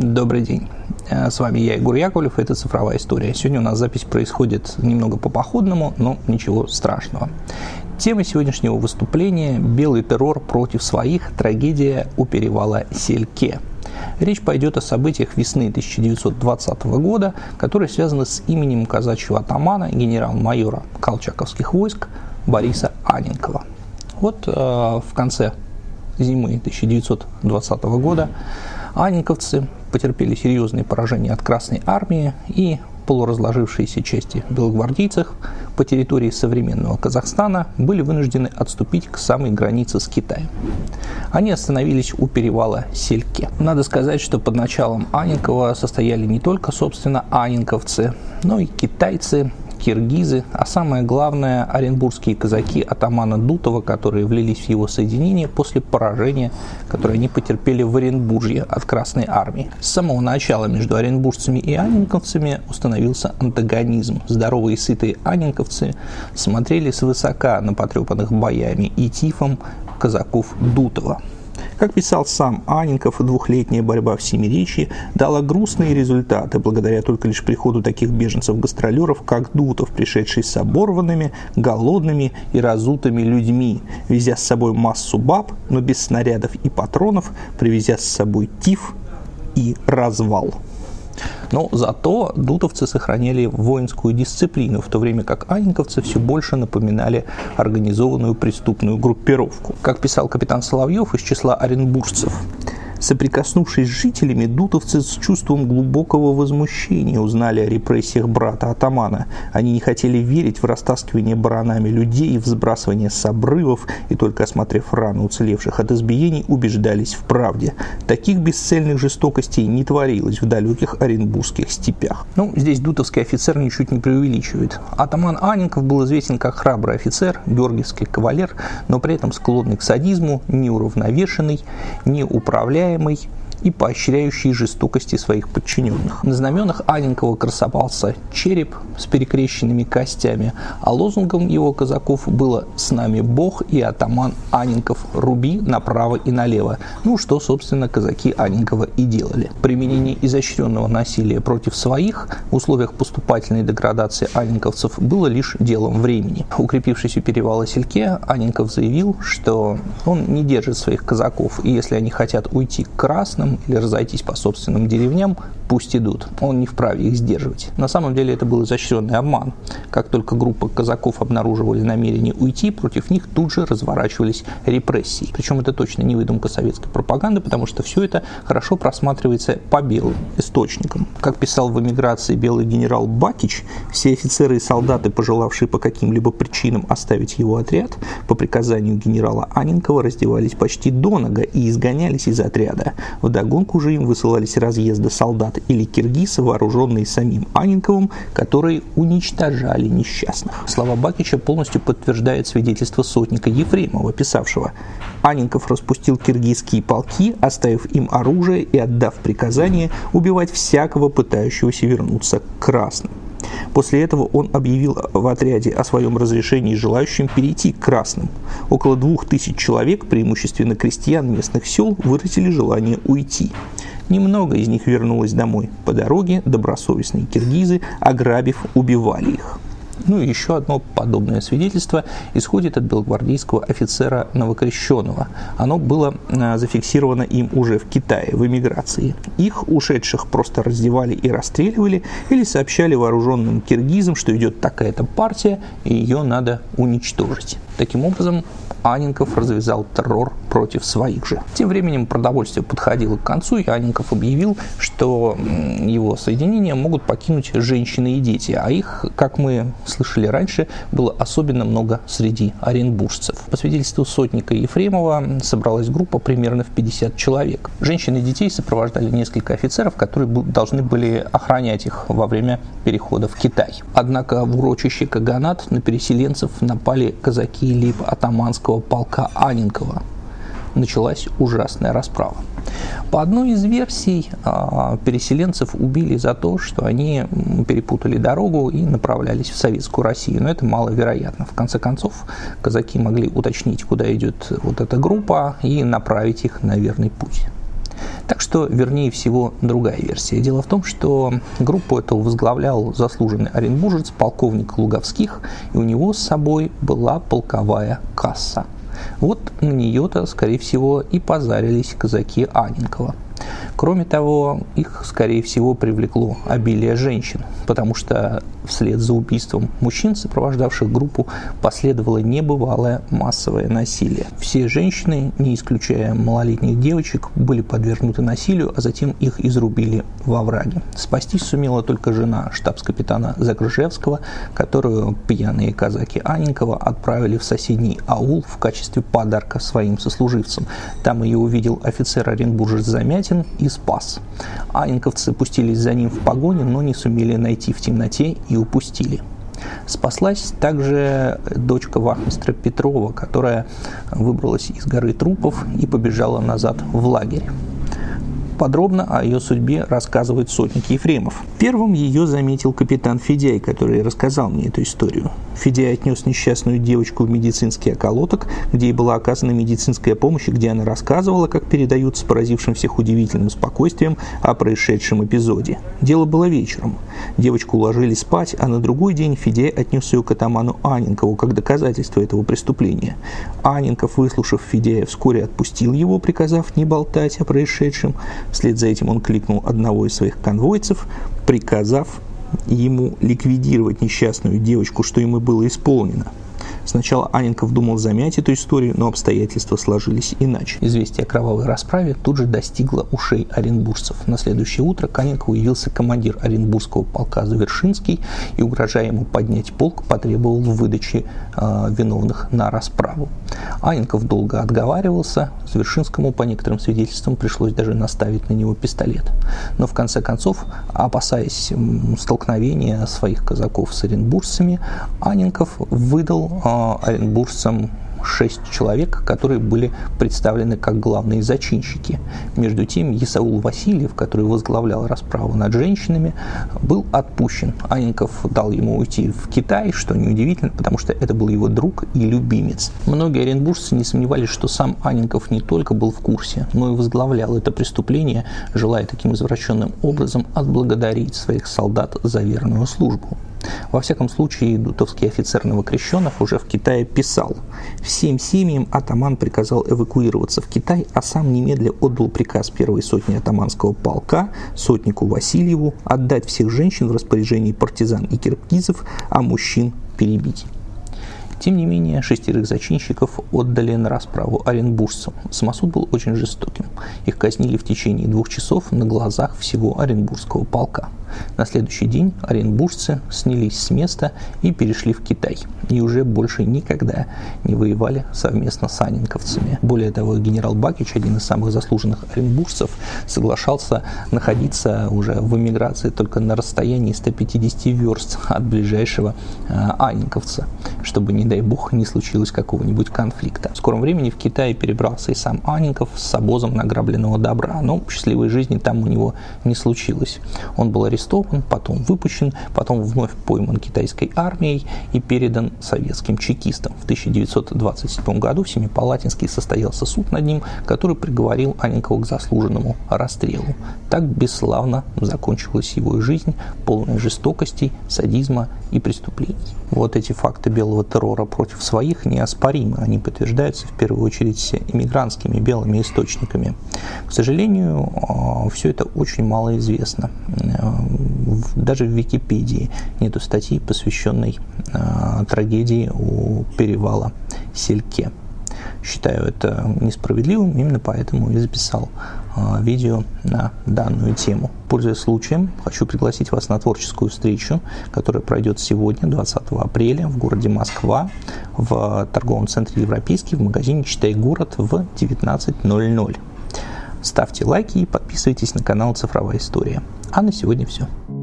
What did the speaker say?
Добрый день. С вами я, Егор Яковлев, это «Цифровая история». Сегодня у нас запись происходит немного по-походному, но ничего страшного. Тема сегодняшнего выступления – белый террор против своих, трагедия у перевала Сельке. Речь пойдет о событиях весны 1920 года, которые связаны с именем казачьего атамана, генерал-майора колчаковских войск Бориса Анненкова. Вот в конце зимы 1920 года анненковцы потерпели серьезные поражения от Красной армии, и полуразложившиеся части белогвардейцев по территории современного Казахстана были вынуждены отступить к самой границе с Китаем. Они остановились у перевала Сельке. Надо сказать, что под началом Анненкова состояли не только, собственно, анненковцы, но и китайцы, киргизы, а самое главное, оренбургские казаки атамана Дутова, которые влились в его соединение после поражения, которое они потерпели в Оренбуржье от Красной армии. С самого начала между оренбуржцами и анненковцами установился антагонизм. Здоровые и сытые анненковцы смотрели свысока на потрепанных боями и тифом казаков Дутова. Как писал сам Анненков, двухлетняя борьба в Семиречье дала грустные результаты благодаря только лишь приходу таких беженцев-гастролеров, как Дутов, пришедший с оборванными, голодными и разутыми людьми, везя с собой массу баб, но без снарядов и патронов, привезя с собой тиф и развал. Но зато дутовцы сохраняли воинскую дисциплину, в то время как анненковцы все больше напоминали организованную преступную группировку. Как писал капитан Соловьев из числа оренбуржцев: соприкоснувшись с жителями, дутовцы с чувством глубокого возмущения узнали о репрессиях брата-атамана. Они не хотели верить в растаскивание баранами людей, в сбрасывание с обрывов, и только осмотрев раны уцелевших от избиений, убеждались в правде. Таких бесцельных жестокостей не творилось в далеких оренбургских степях. Здесь дутовский офицер ничуть не преувеличивает. Атаман Анненков был известен как храбрый офицер, георгиевский кавалер, но при этом склонный к садизму, неуравновешенный, неуправляемый и поощряющий жестокости своих подчиненных. На знаменах Анненкова красовался череп с перекрещенными костями, а лозунгом его казаков было «С нами Бог и атаман Анненков, руби направо и налево», что, собственно, казаки Анненкова и делали. Применение изощренного насилия против своих в условиях поступательной деградации анненковцев было лишь делом времени. Укрепившись у перевала Сельке, Анненков заявил, что он не держит своих казаков, и если они хотят уйти к красным или разойтись по собственным деревням, пусть идут. Он не вправе их сдерживать. На самом деле это был изощренный обман. Как только группа казаков обнаруживали намерение уйти, против них тут же разворачивались репрессии. Причем это точно не выдумка советской пропаганды, потому что все это хорошо просматривается по белым источникам. Как писал в эмиграции белый генерал Бакич, все офицеры и солдаты, пожелавшие по каким-либо причинам оставить его отряд, по приказанию генерала Анненкова раздевались почти донага и изгонялись из отряда. Вдогонку же им высылались разъезды солдат или киргиз, вооруженные самим Анненковым, которые уничтожали несчастных. Слова Бакича полностью подтверждает свидетельство сотника Ефремова, писавшего: «Анненков распустил киргизские полки, оставив им оружие и отдав приказание убивать всякого, пытающегося вернуться к красным». После этого он объявил в отряде о своем разрешении желающим перейти к красным. Около 2000 человек, преимущественно крестьян местных сел, выразили желание уйти. Немного из них вернулось домой. По дороге добросовестные киргизы, ограбив, убивали их. И еще одно подобное свидетельство исходит от белогвардейского офицера новокрещенного. Оно было зафиксировано им уже в Китае, в эмиграции. Их, ушедших, просто раздевали и расстреливали, или сообщали вооруженным киргизам, что идет такая-то партия, и ее надо уничтожить. Таким образом, Анненков развязал террор против своих же. Тем временем продовольствие подходило к концу, и Анненков объявил, что его соединения могут покинуть женщины и дети, а их, как мы слышали раньше, было особенно много среди оренбуржцев. По свидетельству сотника Ефремова собралась группа примерно в 50 человек. Женщин и детей сопровождали несколько офицеров, которые должны были охранять их во время перехода в Китай. Однако в урочище Каганат на переселенцев напали казаки лейб-атаманского полка Анненкова. Началась ужасная расправа. По одной из версий, переселенцев убили за то, что они перепутали дорогу и направлялись в Советскую Россию. Но это маловероятно. В конце концов, казаки могли уточнить, куда идет вот эта группа, и направить их на верный путь. Так что, вернее всего, другая версия. Дело в том, что группу эту возглавлял заслуженный оренбуржец, полковник Луговских, и у него с собой была полковая касса. Вот на нее-то, скорее всего, и позарились казаки Анненкова. Кроме того, их, скорее всего, привлекло обилие женщин, потому что вслед за убийством мужчин, сопровождавших группу, последовало небывалое массовое насилие. Все женщины, не исключая малолетних девочек, были подвергнуты насилию, а затем их изрубили во овраге. Спастись сумела только жена штабс-капитана Загржевского, которую пьяные казаки Анненкова отправили в соседний аул в качестве подарка своим сослуживцам. Там ее увидел офицер-оренбуржец Замятин и спас. Анненковцы пустились за ним в погоню, но не сумели найти в темноте и упустили. Спаслась также дочка вахмистра Петрова, которая выбралась из горы трупов и побежала назад в лагерь. Подробно о ее судьбе рассказывает сотник Ефремов. Первым ее заметил капитан Федяй, который рассказал мне эту историю. Федяй отнес несчастную девочку в медицинский околоток, где ей была оказана медицинская помощь, и где она рассказывала, как передают с поразившим всех удивительным спокойствием о происшедшем эпизоде. Дело было вечером. Девочку уложили спать, а на другой день Федяй отнес ее к атаману Анненкову как доказательство этого преступления. Анненков, выслушав Федяя, вскоре отпустил его, приказав не болтать о происшедшем. Вслед за этим он кликнул одного из своих конвойцев, приказав ему ликвидировать несчастную девочку, что ему было исполнено. Сначала Анненков думал замять эту историю, но обстоятельства сложились иначе. Известие о кровавой расправе тут же достигло ушей оренбуржцев. На следующее утро к Анненкову явился командир оренбургского полка Завершинский и, угрожая ему поднять полк, потребовал выдачи виновных на расправу. Анненков долго отговаривался. Завершинскому, по некоторым свидетельствам, пришлось даже наставить на него пистолет. Но в конце концов, опасаясь столкновения своих казаков с оренбуржцами, Анненков выдал оренбуржцам 6 человек, которые были представлены как главные зачинщики. Между тем, Исаул Васильев, который возглавлял расправу над женщинами, был отпущен. Анненков дал ему уйти в Китай, что неудивительно, потому что это был его друг и любимец. Многие оренбуржцы не сомневались, что сам Анненков не только был в курсе, но и возглавлял это преступление, желая таким извращенным образом отблагодарить своих солдат за верную службу. Во всяком случае, дутовский офицер Новокрещенов уже в Китае писал: «Всем семьям атаман приказал эвакуироваться в Китай, а сам немедля отдал приказ первой сотни атаманского полка сотнику Васильеву отдать всех женщин в распоряжении партизан и киргизов, а мужчин перебить». Тем не менее, 6 зачинщиков отдали на расправу оренбуржцам. Самосуд был очень жестоким. Их казнили в течение 2 часов на глазах всего оренбургского полка. На следующий день оренбуржцы снялись с места и перешли в Китай. И уже больше никогда не воевали совместно с анненковцами. Более того, генерал Бакич, один из самых заслуженных оренбуржцев, соглашался находиться уже в эмиграции только на расстоянии 150 верст от ближайшего анненковца, чтобы, не дай бог, не случилось какого-нибудь конфликта. В скором времени в Китае перебрался и сам Анненков с обозом награбленного добра, но счастливой жизни там у него не случилось. Он был арестован, потом выпущен, потом вновь пойман китайской армией и передан советским чекистам. В 1927 году в Семипалатинске состоялся суд над ним, который приговорил Анненкова к заслуженному расстрелу. Так бесславно закончилась его жизнь, полная жестокостей, садизма и преступлений. Вот эти факты белого террора против своих неоспоримы. Они подтверждаются в первую очередь иммигрантскими белыми источниками. К сожалению, все это очень мало известно. Даже в Википедии нету статьи, посвященной трагедии у перевала Сельке. Считаю это несправедливым, именно поэтому и записал видео на данную тему. Пользуясь случаем, хочу пригласить вас на творческую встречу, которая пройдет сегодня, 20 апреля, в городе Москва, в торговом центре «Европейский», в магазине «Читай город» в 19:00. Ставьте лайки и подписывайтесь на канал «Цифровая история». А на сегодня все.